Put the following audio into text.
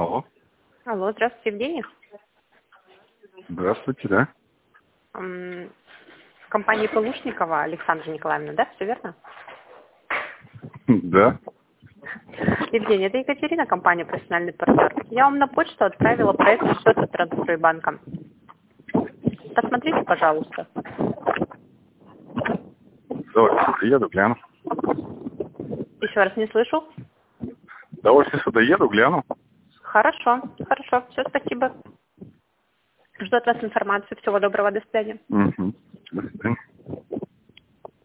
Алло. Алло, здравствуйте, Евгений. Здравствуйте, да? Компания Полушникова Александра Николаевна, да? Все верно? Да. Евгений, это Екатерина, компания «Профессиональный партнер». Я вам на почту отправила проект счет от Транстройбанка. Посмотрите, пожалуйста. Давайте приеду, гляну. Еще раз не слышу. Давайте сюда еду, гляну. Хорошо, хорошо. Все, спасибо. Жду от вас информацию. Всего доброго, до свидания. Угу. До свидания.